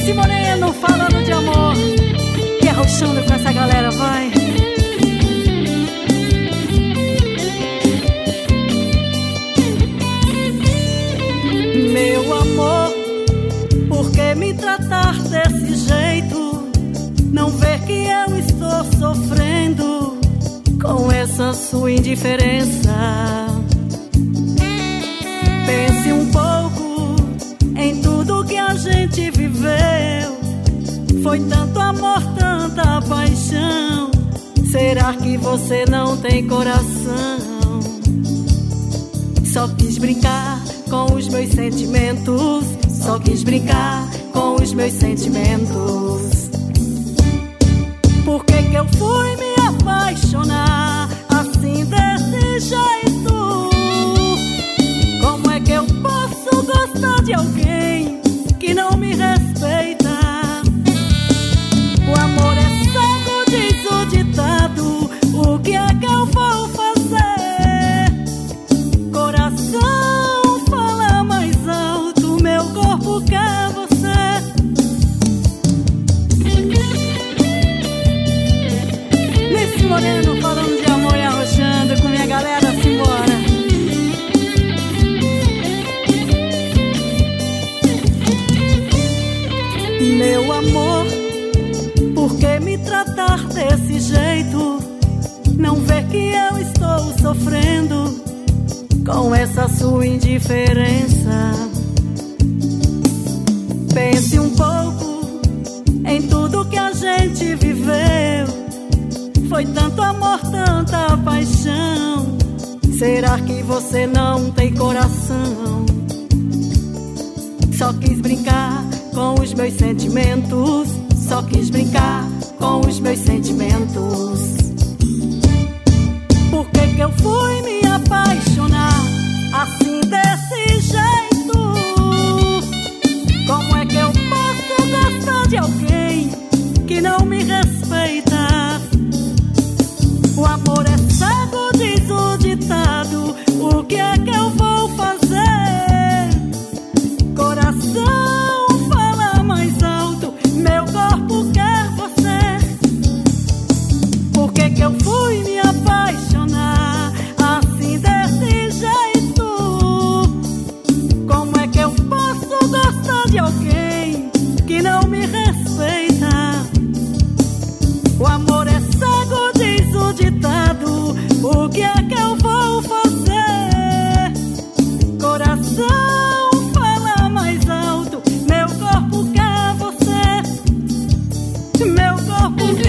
Nesse moreno falando de amor e arrochando com essa galera, vai. Meu amor, por que me tratar desse jeito? Não ver que eu estou sofrendo com essa sua indiferença. Pense um pouco em tudo que a gente viveu. Foi tanto amor, tanta paixão. Será que você não tem coração? Só quis brincar com os meus sentimentos. Só quis brincar com os meus sentimentos. Por que que eu fui me apaixonar assim desse jeito? Como é que eu posso gostar de alguém que não me respeita? O amor é cego, diz o ditado. O que é que eu vou fazer? Coração fala mais alto, meu corpo quer você. Nesse moreno falando de amor e arrochando com minha galera, simbora. Meu amor, por que me tratar desse jeito? Não ver que eu estou sofrendo com essa sua indiferença. Pense um pouco em tudo que a gente viveu. Foi tanto amor, tanta paixão. Será que você não tem coração? Só quis brincar com os meus sentimentos. Só quis brincar com os meus sentimentos. Por que que eu fui me apaixonar assim desse jeito? Como é que eu posso gostar de alguém que não me respeita? O amor é cego, diz o ditado. O que é que eu vou fazer? Coração fala mais alto, meu corpo quer você. Por que que eu fui me apaixonar assim desse jeito? Como é que eu posso gostar de alguém que não me respeita? O amor é cego, diz o ditado. O que é que eu vou fazer? Coração fala mais alto, meu corpo quer você. Meu corpo quer